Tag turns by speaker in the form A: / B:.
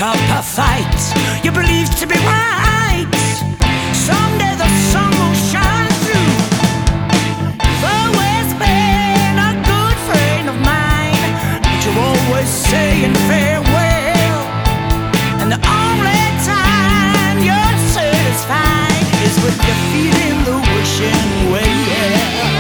A: up a fight you believe to be right.